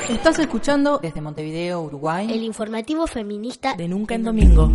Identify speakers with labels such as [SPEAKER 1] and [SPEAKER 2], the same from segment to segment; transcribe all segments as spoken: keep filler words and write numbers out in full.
[SPEAKER 1] Estás escuchando desde Montevideo, Uruguay,
[SPEAKER 2] el informativo feminista
[SPEAKER 1] de Nunca en Domingo.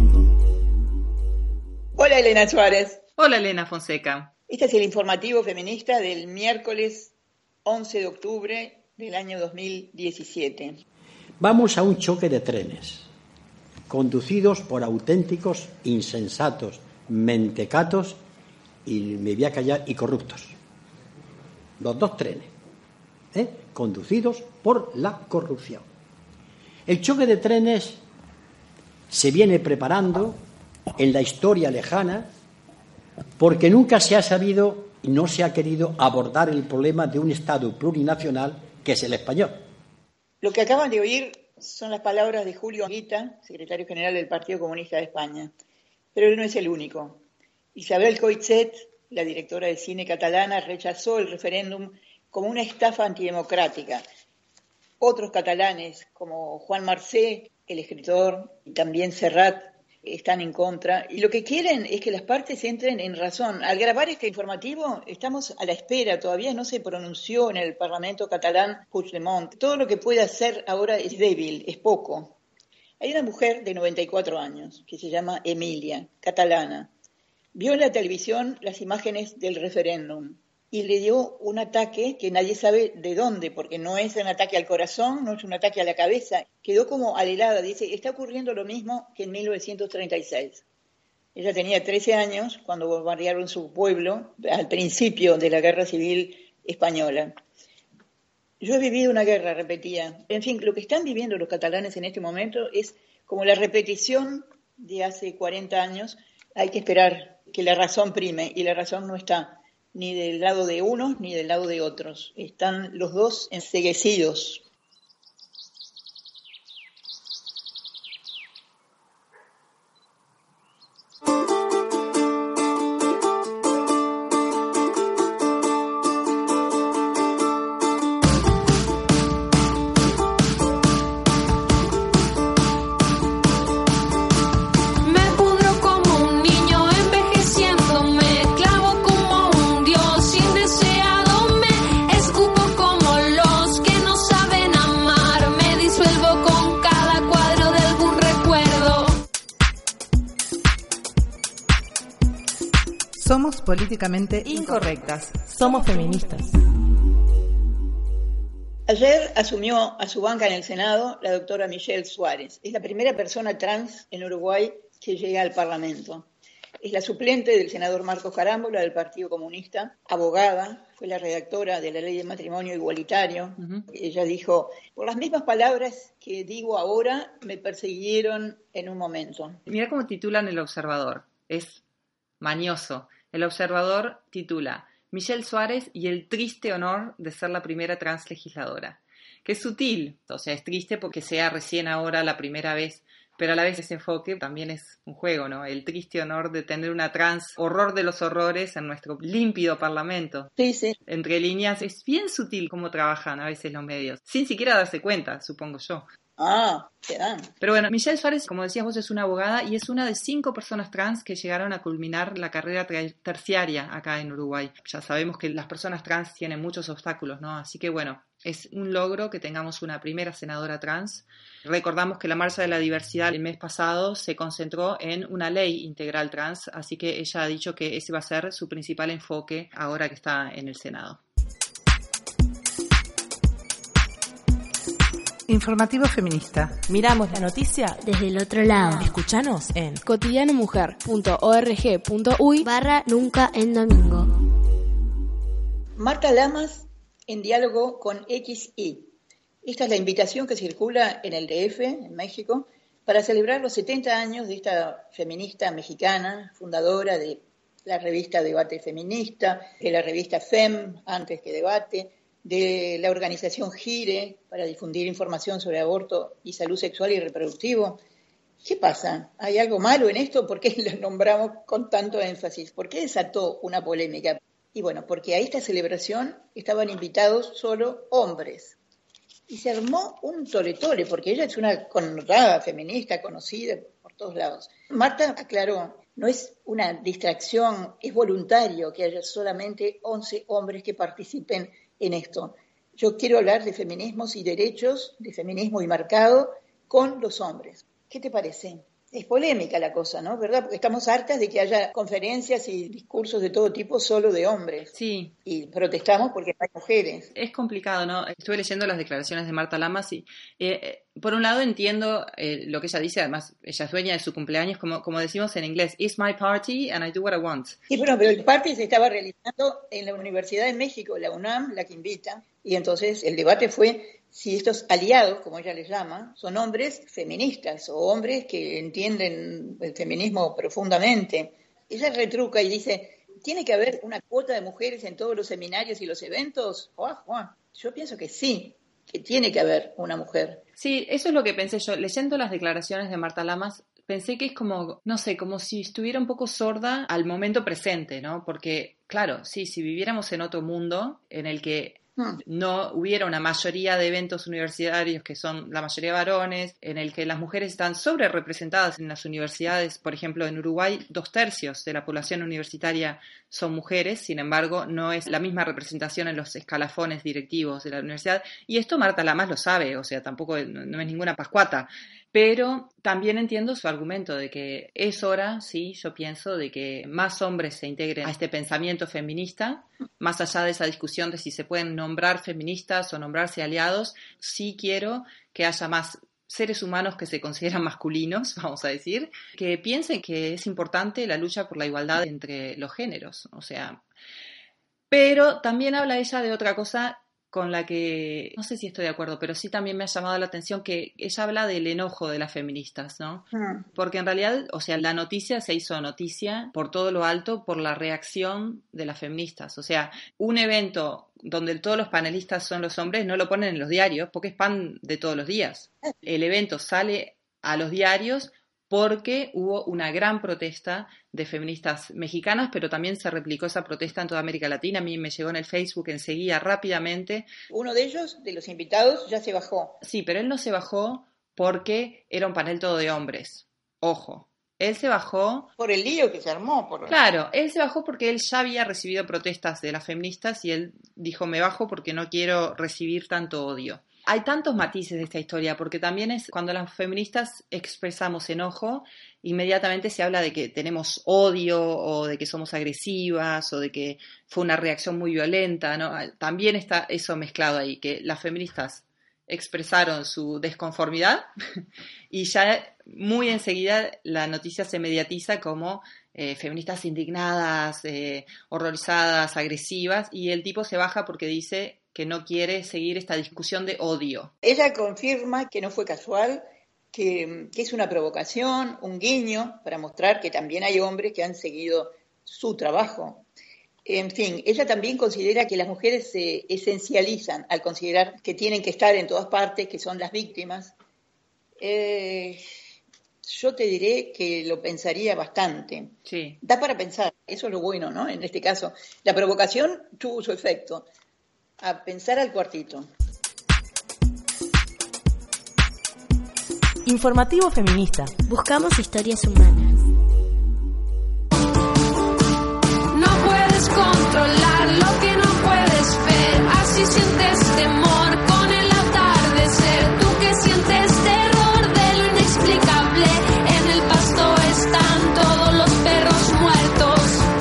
[SPEAKER 3] Hola Elena Suárez.
[SPEAKER 4] Hola Elena Fonseca.
[SPEAKER 3] Este es el informativo feminista del miércoles once de octubre del año dos mil diecisiete.
[SPEAKER 5] Vamos a un choque de trenes, conducidos por auténticos insensatos, mentecatos y, me voy a callar, y corruptos. Los dos trenes, ¿eh? conducidos por la corrupción. El choque de trenes se viene preparando en la historia lejana porque nunca se ha sabido y no se ha querido abordar el problema de un Estado plurinacional que es el español.
[SPEAKER 3] Lo que acaban de oír son las palabras de Julio Anguita, secretario general del Partido Comunista de España. Pero él no es el único. Isabel Coixet, la directora de cine catalana, rechazó el referéndum como una estafa antidemocrática. Otros catalanes, como Juan Marcé, el escritor, y también Serrat, están en contra. Y lo que quieren es que las partes entren en razón. Al grabar este informativo, estamos a la espera. Todavía no se pronunció en el Parlamento catalán Puigdemont. Todo lo que puede hacer ahora es débil, es poco. Hay una mujer de noventa y cuatro años que se llama Emilia, catalana. Vio en la televisión las imágenes del referéndum y le dio un ataque que nadie sabe de dónde, porque no es un ataque al corazón, no es un ataque a la cabeza. Quedó como alelada, dice, está ocurriendo lo mismo que en mil novecientos treinta y seis. Ella tenía trece años cuando bombardearon su pueblo al principio de la Guerra Civil Española. Yo he vivido una guerra, repetía. En fin, lo que están viviendo los catalanes en este momento es como la repetición de hace cuarenta años. Hay que esperar que la razón prime, y la razón no está ni del lado de unos ni del lado de otros. Están los dos enceguecidos.
[SPEAKER 1] Somos políticamente incorrectas. Somos feministas.
[SPEAKER 3] Ayer asumió a su banca en el Senado la doctora Michelle Suárez. Es la primera persona trans en Uruguay que llega al Parlamento. Es la suplente del senador Marcos Carámbola del Partido Comunista, abogada, fue la redactora de la Ley de Matrimonio Igualitario. Uh-huh. Ella dijo, por las mismas palabras que digo ahora, me persiguieron en un momento.
[SPEAKER 4] Mira cómo titulan El Observador. Es mañoso. El Observador titula Michelle Suárez y el triste honor de ser la primera trans legisladora. Que es sutil, o sea, es triste porque sea recién ahora la primera vez, pero a la vez ese enfoque también es un juego, ¿no? El triste honor de tener una trans, horror de los horrores en nuestro límpido parlamento.
[SPEAKER 3] Sí, sí.
[SPEAKER 4] Entre líneas, es bien sutil cómo trabajan a veces los medios, sin siquiera darse cuenta, supongo yo.
[SPEAKER 3] Ah, se dan.
[SPEAKER 4] Pero bueno, Michelle Suárez, como decías vos, es una abogada y es una de cinco personas trans que llegaron a culminar la carrera terciaria acá en Uruguay. Ya sabemos que las personas trans tienen muchos obstáculos, ¿no? Así que bueno, es un logro que tengamos una primera senadora trans. Recordamos que la Marcha de la Diversidad el mes pasado se concentró en una ley integral trans, así que ella ha dicho que ese va a ser su principal enfoque ahora que está en el Senado.
[SPEAKER 1] Informativo feminista. Miramos la noticia
[SPEAKER 2] desde el otro lado.
[SPEAKER 1] Escuchanos en
[SPEAKER 2] cotidianomujer.org.uy barra nunca en domingo.
[SPEAKER 3] Marta Lamas en diálogo con X I. Esta es la invitación que circula en el D F, en México, para celebrar los setenta años de esta feminista mexicana, fundadora de la revista Debate Feminista, de la revista FEM, antes que Debate, de la organización GIRE para difundir información sobre aborto y salud sexual y reproductivo. ¿Qué pasa? ¿Hay algo malo en esto? ¿Por qué la nombramos con tanto énfasis? ¿Por qué desató una polémica? Y bueno, porque a esta celebración estaban invitados solo hombres. Y se armó un tole-tole, porque ella es una connotada feminista, conocida por todos lados. Marta aclaró, no es una distracción, es voluntario que haya solamente once hombres que participen en esto. Yo quiero hablar de feminismos y derechos, de feminismo y mercado con los hombres. ¿Qué te parece? Es polémica la cosa, ¿no? ¿Verdad? Porque estamos hartas de que haya conferencias y discursos de todo tipo solo de hombres.
[SPEAKER 4] Sí.
[SPEAKER 3] Y protestamos porque no hay mujeres.
[SPEAKER 4] Es complicado, ¿no? Estuve leyendo las declaraciones de Marta Lamas y, eh, por un lado, entiendo eh, lo que ella dice. Además, ella es dueña de su cumpleaños, como, como decimos en inglés, it's my party and I do what I want.
[SPEAKER 3] Sí, bueno, pero el party se estaba realizando en la Universidad de México, la UNAM, la que invita, y entonces el debate fue si estos aliados, como ella les llama, son hombres feministas o hombres que entienden el feminismo profundamente. Ella retruca y dice, ¿tiene que haber una cuota de mujeres en todos los seminarios y los eventos? ¡Juá, juá! Yo pienso que sí, que tiene que haber una mujer.
[SPEAKER 4] Sí, eso es lo que pensé yo. Leyendo las declaraciones de Marta Lamas, pensé que es como, no sé, como si estuviera un poco sorda al momento presente, ¿no? Porque, claro, sí, si viviéramos en otro mundo en el que no hubiera una mayoría de eventos universitarios que son la mayoría varones, en el que las mujeres están sobre representadas en las universidades, por ejemplo en Uruguay dos tercios de la población universitaria son mujeres, sin embargo no es la misma representación en los escalafones directivos de la universidad, y esto Marta Lamas lo sabe, o sea, tampoco no es ninguna pascuata, pero también entiendo su argumento de que es hora, sí, yo pienso, de que más hombres se integren a este pensamiento feminista, más allá de esa discusión de si se pueden nombrar feministas o nombrarse aliados. Sí quiero que haya más seres humanos que se consideran masculinos, vamos a decir, que piensen que es importante la lucha por la igualdad entre los géneros, o sea, pero también habla ella de otra cosa con la que, no sé si estoy de acuerdo, pero sí también me ha llamado la atención que ella habla del enojo de las feministas, ¿no? Mm. Porque en realidad, o sea, la noticia se hizo noticia por todo lo alto por la reacción de las feministas. O sea, un evento donde todos los panelistas son los hombres no lo ponen en los diarios porque es pan de todos los días. El evento sale a los diarios porque hubo una gran protesta de feministas mexicanas, pero también se replicó esa protesta en toda América Latina. A mí me llegó en el Facebook enseguida, rápidamente.
[SPEAKER 3] Uno de ellos, de los invitados, ya se bajó.
[SPEAKER 4] Sí, pero él no se bajó porque era un panel todo de hombres. Ojo, él se bajó...
[SPEAKER 3] Por el lío que se armó. Por...
[SPEAKER 4] Claro, él se bajó porque él ya había recibido protestas de las feministas y él dijo, me bajo porque no quiero recibir tanto odio. Hay tantos matices de esta historia, porque también es cuando las feministas expresamos enojo, inmediatamente se habla de que tenemos odio o de que somos agresivas o de que fue una reacción muy violenta, ¿no? También está eso mezclado ahí, que las feministas expresaron su desconformidad y ya muy enseguida la noticia se mediatiza como eh, feministas indignadas, eh, horrorizadas, agresivas, y el tipo se baja porque dice que no quiere seguir esta discusión de odio.
[SPEAKER 3] Ella confirma que no fue casual, que, que es una provocación, un guiño para mostrar que también hay hombres que han seguido su trabajo. En fin, ella también considera que las mujeres se esencializan al considerar que tienen que estar en todas partes, que son las víctimas. Eh, yo te diré que lo pensaría bastante.
[SPEAKER 4] Sí.
[SPEAKER 3] Da para pensar, eso es lo bueno, ¿no? En este caso, la provocación tuvo su efecto. A pensar al cuartito.
[SPEAKER 1] Informativo feminista.
[SPEAKER 2] Buscamos historias humanas.
[SPEAKER 6] No puedes controlar lo que no puedes ver. Así sientes temor con el atardecer. Tú que sientes terror de lo inexplicable. En el pasto están todos los perros muertos.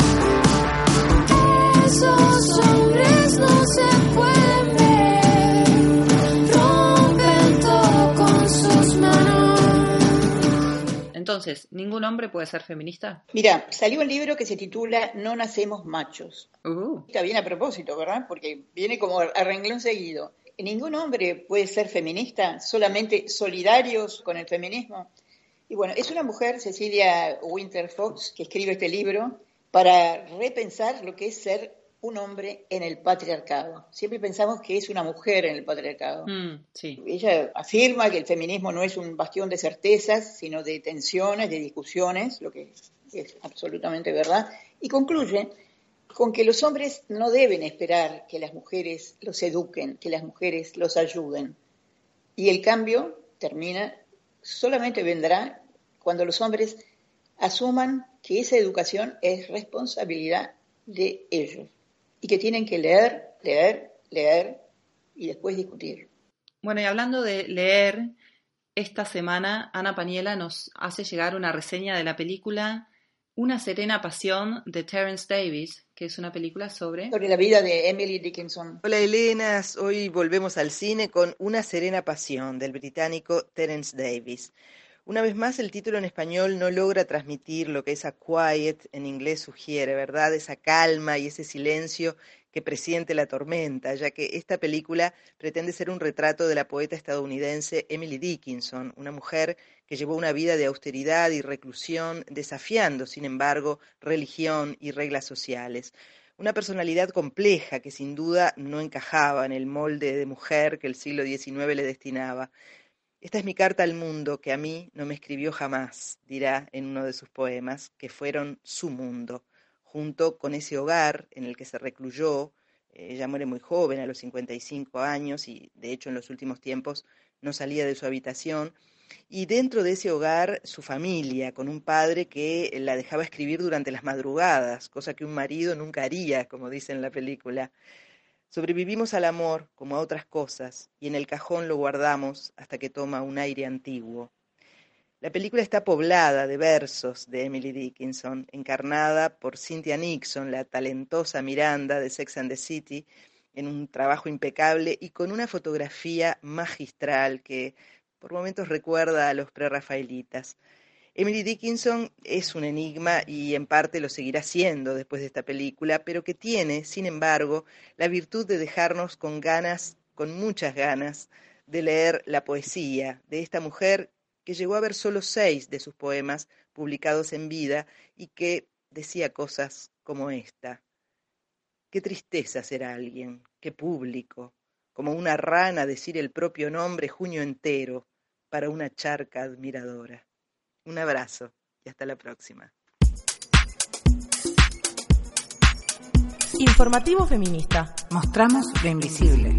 [SPEAKER 6] Esos hombres no se pueden ver, rompen todo con sus manos.
[SPEAKER 4] Entonces, ¿ningún hombre puede ser feminista?
[SPEAKER 3] Mira, salió un libro que se titula No nacemos machos.
[SPEAKER 4] Uh.
[SPEAKER 3] Está bien a propósito, ¿verdad? Porque viene como a renglón seguido. Ningún hombre puede ser feminista, solamente solidarios con el feminismo. Y bueno, es una mujer, Cecilia Winter Fox, que escribe este libro para repensar lo que es ser un hombre en el patriarcado. Siempre pensamos que es una mujer en el patriarcado.
[SPEAKER 4] Mm, sí.
[SPEAKER 3] Ella afirma que el feminismo no es un bastión de certezas, sino de tensiones, de discusiones, lo que es absolutamente verdad, y concluye con que los hombres no deben esperar que las mujeres los eduquen, que las mujeres los ayuden. Y el cambio, termina, solamente vendrá cuando los hombres asuman que esa educación es responsabilidad de ellos. Y que tienen que leer, leer, leer y después discutir.
[SPEAKER 4] Bueno, y hablando de leer, esta semana Ana Paniela nos hace llegar una reseña de la película Una serena pasión de Terence Davis, que es una película sobre...
[SPEAKER 3] Sobre la vida de Emily Dickinson.
[SPEAKER 7] Hola Elenas, hoy volvemos al cine con Una serena pasión del británico Terence Davis. Una vez más, el título en español no logra transmitir lo que esa quiet en inglés sugiere, ¿verdad? Esa calma y ese silencio que presiente la tormenta, ya que esta película pretende ser un retrato de la poeta estadounidense Emily Dickinson, una mujer que llevó una vida de austeridad y reclusión, desafiando, sin embargo, religión y reglas sociales. Una personalidad compleja que sin duda no encajaba en el molde de mujer que el siglo diecinueve le destinaba. Esta es mi carta al mundo que a mí no me escribió jamás, dirá en uno de sus poemas, que fueron su mundo, junto con ese hogar en el que se recluyó. Ella muere muy joven, a los cincuenta y cinco años, y de hecho en los últimos tiempos no salía de su habitación. Y dentro de ese hogar, su familia, con un padre que la dejaba escribir durante las madrugadas, cosa que un marido nunca haría, como dice en la película. Sobrevivimos al amor, como a otras cosas, y en el cajón lo guardamos hasta que toma un aire antiguo. La película está poblada de versos de Emily Dickinson, encarnada por Cynthia Nixon, la talentosa Miranda de Sex and the City, en un trabajo impecable y con una fotografía magistral que por momentos recuerda a los prerrafaelitas. Emily Dickinson es un enigma y en parte lo seguirá siendo después de esta película, pero que tiene, sin embargo, la virtud de dejarnos con ganas, con muchas ganas, de leer la poesía de esta mujer que llegó a ver solo seis de sus poemas publicados en vida y que decía cosas como esta. Qué tristeza ser alguien, qué público, como una rana decir el propio nombre junio entero para una charca admiradora. Un abrazo y hasta la próxima.
[SPEAKER 1] Informativo feminista. Mostramos lo invisible.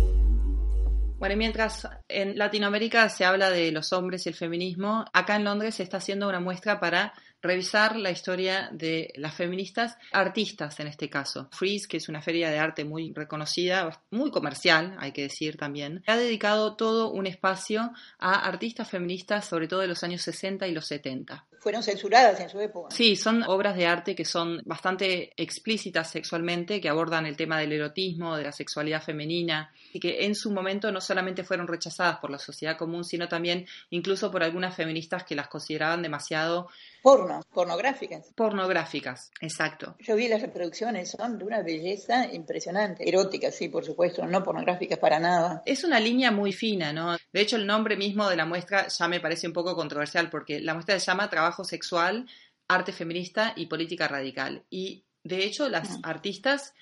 [SPEAKER 4] Bueno, y mientras en Latinoamérica se habla de los hombres y el feminismo, acá en Londres se está haciendo una muestra para revisar la historia de las feministas, artistas en este caso. Frieze, que es una feria de arte muy reconocida, muy comercial, hay que decir también, ha dedicado todo un espacio a artistas feministas, sobre todo de los años sesenta y los setenta.
[SPEAKER 3] Fueron censuradas en su época.
[SPEAKER 4] Sí, son obras de arte que son bastante explícitas sexualmente, que abordan el tema del erotismo, de la sexualidad femenina, y que en su momento no solamente fueron rechazadas por la sociedad común, sino también incluso por algunas feministas que las consideraban demasiado...
[SPEAKER 3] Porno, pornográficas.
[SPEAKER 4] Pornográficas, exacto.
[SPEAKER 3] Yo vi las reproducciones, son de una belleza impresionante. Eróticas, sí, por supuesto, no pornográficas para nada.
[SPEAKER 4] Es una línea muy fina, ¿no? De hecho, el nombre mismo de la muestra ya me parece un poco controversial, porque la muestra se llama Trabajo sexual, arte feminista y política radical. Y, de hecho, las ah. artistas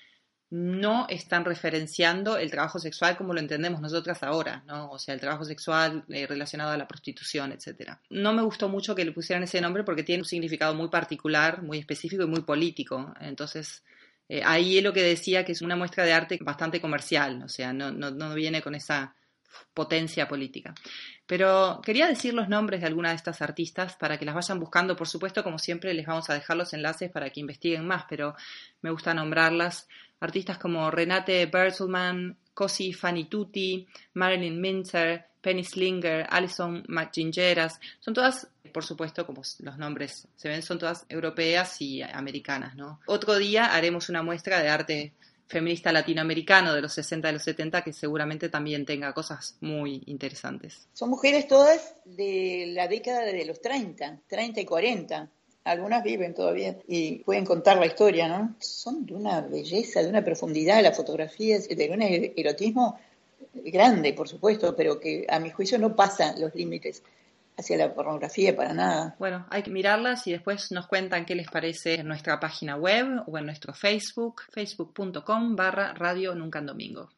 [SPEAKER 4] no están referenciando el trabajo sexual como lo entendemos nosotras ahora, ¿no? O sea, el trabajo sexual eh, relacionado a la prostitución, etcétera. No me gustó mucho que le pusieran ese nombre porque tiene un significado muy particular, muy específico y muy político. Entonces, eh, ahí es lo que decía, que es una muestra de arte bastante comercial, o sea, no, no, no viene con esa potencia política. Pero quería decir los nombres de algunas de estas artistas para que las vayan buscando. Por supuesto, como siempre, les vamos a dejar los enlaces para que investiguen más, pero me gusta nombrarlas. Artistas como Renate Bertelmann, Cosi Fanny Tutti, Marilyn Minter, Penny Slinger, Alison McGingeras, son todas, por supuesto, como los nombres se ven, son todas europeas y americanas, ¿no? Otro día haremos una muestra de arte feminista latinoamericano de los sesenta y los setenta que seguramente también tenga cosas muy interesantes.
[SPEAKER 3] Son mujeres todas de la década de los treinta, treinta y cuarenta. Algunas viven todavía y pueden contar la historia, ¿no? Son de una belleza, de una profundidad, las fotografías, de un erotismo grande, por supuesto, pero que a mi juicio no pasa los límites hacia la pornografía para nada.
[SPEAKER 4] Bueno, hay que mirarlas y después nos cuentan qué les parece en nuestra página web o en nuestro Facebook, facebook.com barra Radio Nunca en Domingo.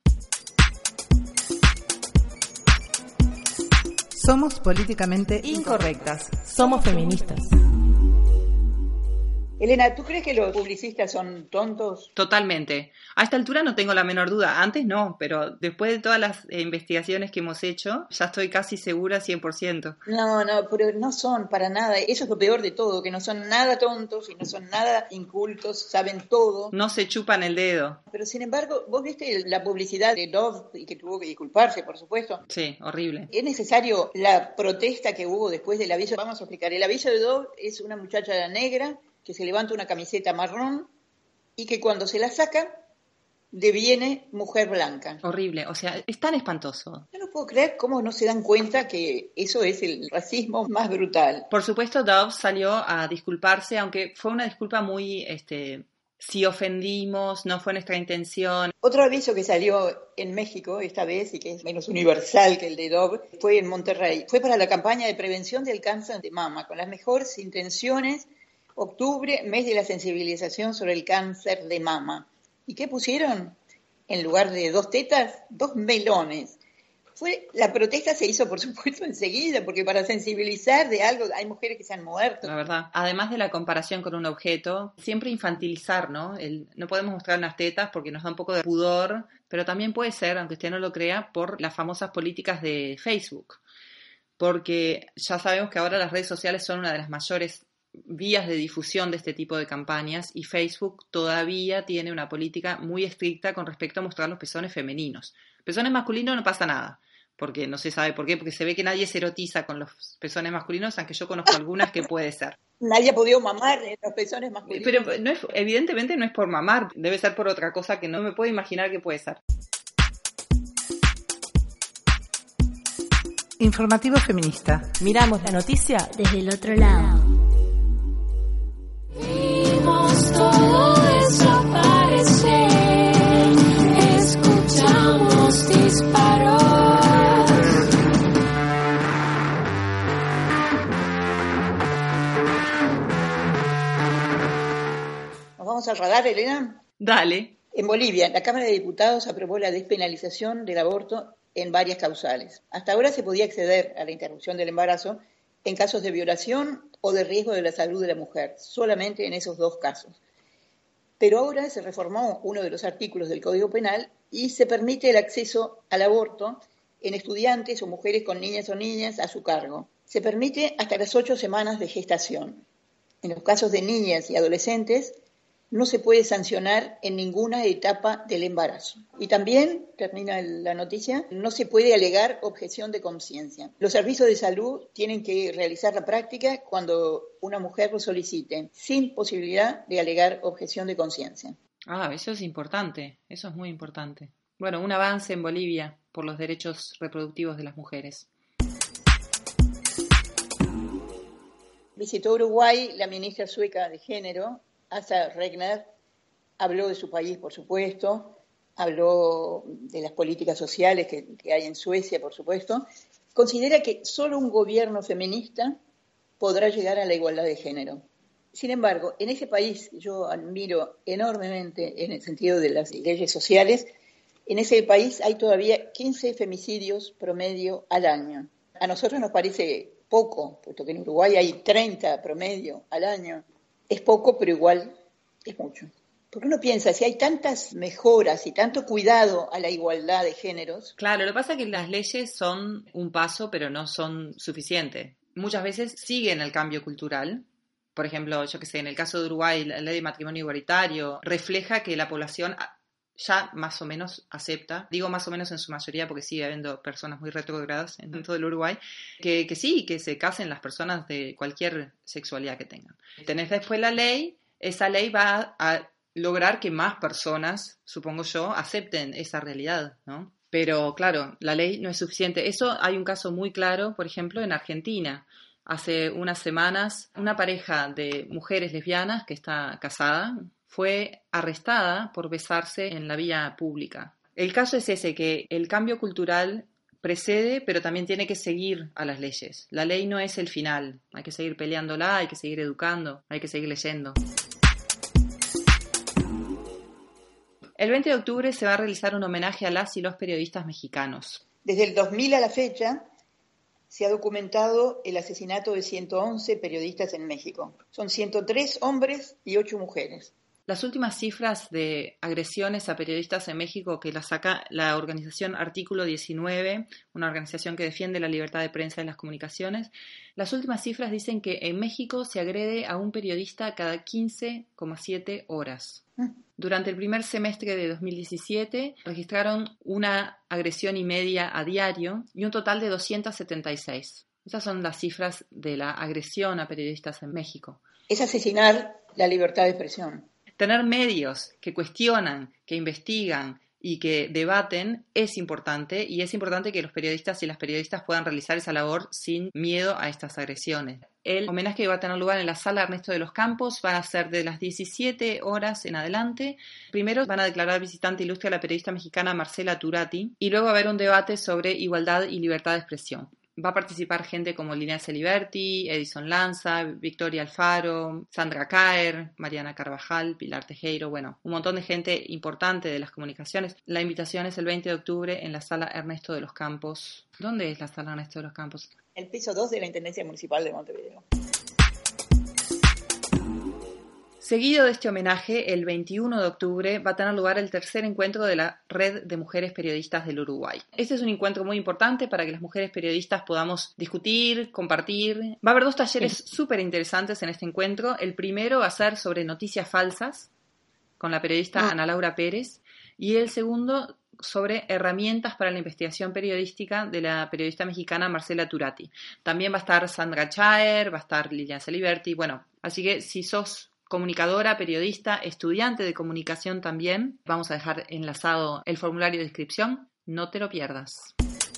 [SPEAKER 1] Somos políticamente incorrectas. Somos feministas.
[SPEAKER 3] Elena, ¿tú crees que los publicistas son tontos?
[SPEAKER 4] Totalmente. A esta altura no tengo la menor duda. Antes no, pero después de todas las eh, investigaciones que hemos hecho, ya estoy casi segura cien por ciento.
[SPEAKER 3] No, no, pero no son para nada. Eso es lo peor de todo, que no son nada tontos y no son nada incultos, saben todo.
[SPEAKER 4] No se chupan el dedo.
[SPEAKER 3] Pero sin embargo, ¿vos viste la publicidad de Dove y que tuvo que disculparse, por supuesto?
[SPEAKER 4] Sí, horrible.
[SPEAKER 3] Es necesario la protesta que hubo después del aviso. Vamos a explicar. El aviso de Dove es una muchacha negra que se levanta una camiseta marrón y que cuando se la saca deviene mujer blanca.
[SPEAKER 4] Horrible, o sea, es tan espantoso.
[SPEAKER 3] Yo no puedo creer cómo no se dan cuenta que eso es el racismo más brutal.
[SPEAKER 4] Por supuesto, Dove salió a disculparse, aunque fue una disculpa muy, este, si ofendimos, no fue nuestra intención.
[SPEAKER 3] Otro aviso que salió en México esta vez y que es menos universal que el de Dove fue en Monterrey. Fue para la campaña de prevención del cáncer de mama, con las mejores intenciones. Octubre, mes de la sensibilización sobre el cáncer de mama. ¿Y qué pusieron? En lugar de dos tetas, dos melones. Fue, la protesta se hizo, por supuesto, enseguida, porque para sensibilizar de algo hay mujeres que se han muerto.
[SPEAKER 4] La verdad. Además de la comparación con un objeto, siempre infantilizar, ¿no? El, no podemos mostrar unas tetas porque nos da un poco de pudor, pero también puede ser, aunque usted no lo crea, por las famosas políticas de Facebook. Porque ya sabemos que ahora las redes sociales son una de las mayores vías de difusión de este tipo de campañas y Facebook todavía tiene una política muy estricta con respecto a mostrar los pezones femeninos. Pezones masculinos no pasa nada, porque no se sabe por qué, porque se ve que nadie se erotiza con los pezones masculinos, aunque yo conozco algunas que puede ser.
[SPEAKER 3] Nadie ha podido mamar en los pezones masculinos.
[SPEAKER 4] Pero no es, evidentemente no es por mamar, debe ser por otra cosa que no me puedo imaginar que puede ser.
[SPEAKER 1] Informativo feminista. Miramos la noticia
[SPEAKER 2] desde el otro lado.
[SPEAKER 6] Vimos todo desaparecer, escuchamos disparos.
[SPEAKER 3] ¿Nos vamos al radar, Elena?
[SPEAKER 4] Dale.
[SPEAKER 3] En Bolivia, la Cámara de Diputados aprobó la despenalización del aborto en varias causales. Hasta ahora se podía acceder a la interrupción del embarazo en casos de violación o de riesgo de la salud de la mujer, solamente en esos dos casos. Pero ahora se reformó uno de los artículos del Código Penal y se permite el acceso al aborto en estudiantes o mujeres con niñas o niñas a su cargo. Se permite hasta las ocho semanas de gestación. En los casos de niñas y adolescentes, no se puede sancionar en ninguna etapa del embarazo. Y también, termina la noticia, no se puede alegar objeción de conciencia. Los servicios de salud tienen que realizar la práctica cuando una mujer lo solicite, sin posibilidad de alegar objeción de conciencia.
[SPEAKER 4] Ah, eso es importante, eso es muy importante. Bueno, un avance en Bolivia por los derechos reproductivos de las mujeres.
[SPEAKER 3] Visitó Uruguay la ministra sueca de Género, Asa Regner, habló de su país, por supuesto, habló de las políticas sociales que, que hay en Suecia, por supuesto. Considera que solo un gobierno feminista podrá llegar a la igualdad de género. Sin embargo, en ese país, yo admiro enormemente en el sentido de las leyes sociales, en ese país hay todavía quince femicidios promedio al año. A nosotros nos parece poco, puesto que en Uruguay hay treinta promedio al año. Es poco, pero igual es mucho. Porque uno piensa, si hay tantas mejoras y tanto cuidado a la igualdad de géneros...
[SPEAKER 4] Claro, lo que pasa es que las leyes son un paso, pero no son suficientes. Muchas veces siguen el cambio cultural. Por ejemplo, yo que sé, en el caso de Uruguay, la ley de matrimonio igualitario refleja que la población ya más o menos acepta, digo más o menos en su mayoría porque sigue habiendo personas muy retrógradas en todo el Uruguay, que, que sí, que se casen las personas de cualquier sexualidad que tengan. Tenés después la ley, esa ley va a lograr que más personas, supongo yo, acepten esa realidad, ¿no? Pero claro, la ley no es suficiente. Eso hay un caso muy claro, por ejemplo, en Argentina. Hace unas semanas, una pareja de mujeres lesbianas que está casada fue arrestada por besarse en la vía pública. El caso es ese, que el cambio cultural precede, pero también tiene que seguir a las leyes. La ley no es el final. Hay que seguir peleándola, hay que seguir educando, hay que seguir leyendo. El veinte de octubre se va a realizar un homenaje a las y los periodistas mexicanos.
[SPEAKER 3] Desde el dos mil a la fecha, se ha documentado el asesinato de ciento once periodistas en México. Son ciento tres hombres y ocho mujeres.
[SPEAKER 4] Las últimas cifras de agresiones a periodistas en México que las saca la organización Artículo diecinueve, una organización que defiende la libertad de prensa y las comunicaciones, las últimas cifras dicen que en México se agrede a un periodista cada quince coma siete horas. Durante el primer semestre de dos mil diecisiete registraron una agresión y media a diario y un total de doscientas setenta y seis. Esas son las cifras de la agresión a periodistas en México.
[SPEAKER 3] Es asesinar la libertad de expresión.
[SPEAKER 4] Tener medios que cuestionan, que investigan y que debaten es importante, y es importante que los periodistas y las periodistas puedan realizar esa labor sin miedo a estas agresiones. El homenaje va a tener lugar en la Sala Ernesto de los Campos, va a ser de las diecisiete horas en adelante. Primero van a declarar visitante ilustre a la periodista mexicana Marcela Turati y luego va a haber un debate sobre igualdad y libertad de expresión. Va a participar gente como Linnea Celiberti, Edison Lanza, Victoria Alfaro, Sandra Caer, Mariana Carvajal, Pilar Tejero, bueno, un montón de gente importante de las comunicaciones. La invitación es el veinte de octubre en la Sala Ernesto de los Campos. ¿Dónde es la Sala Ernesto de los Campos?
[SPEAKER 3] El piso dos de la Intendencia Municipal de Montevideo.
[SPEAKER 4] Seguido de este homenaje, el veintiuno de octubre va a tener lugar el tercer encuentro de la Red de Mujeres Periodistas del Uruguay. Este es un encuentro muy importante para que las mujeres periodistas podamos discutir, compartir. Va a haber dos talleres súper interesantes en este encuentro. El primero va a ser sobre noticias falsas, con la periodista Ana Laura Pérez, y el segundo sobre herramientas para la investigación periodística de la periodista mexicana Marcela Turati. También va a estar Sandra Chaer, va a estar Lilian Celiberti, bueno, así que si sos comunicadora, periodista, estudiante de comunicación también, vamos a dejar enlazado el formulario de inscripción, no te lo pierdas.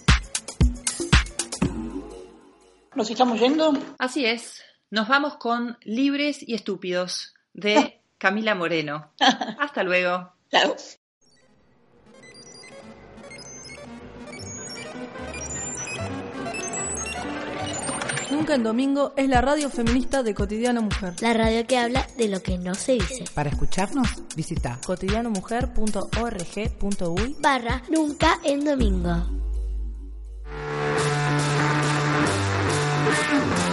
[SPEAKER 3] ¿Nos estamos yendo?
[SPEAKER 4] Así es, nos vamos con Libres y Estúpidos de Camila Moreno. Hasta luego.
[SPEAKER 3] Chao.
[SPEAKER 1] Nunca en Domingo es la radio feminista de Cotidiano Mujer.
[SPEAKER 2] La radio que habla de lo que no se dice.
[SPEAKER 8] Para escucharnos, visita
[SPEAKER 1] cotidiano mujer punto org punto uy
[SPEAKER 2] barra Nunca en Domingo.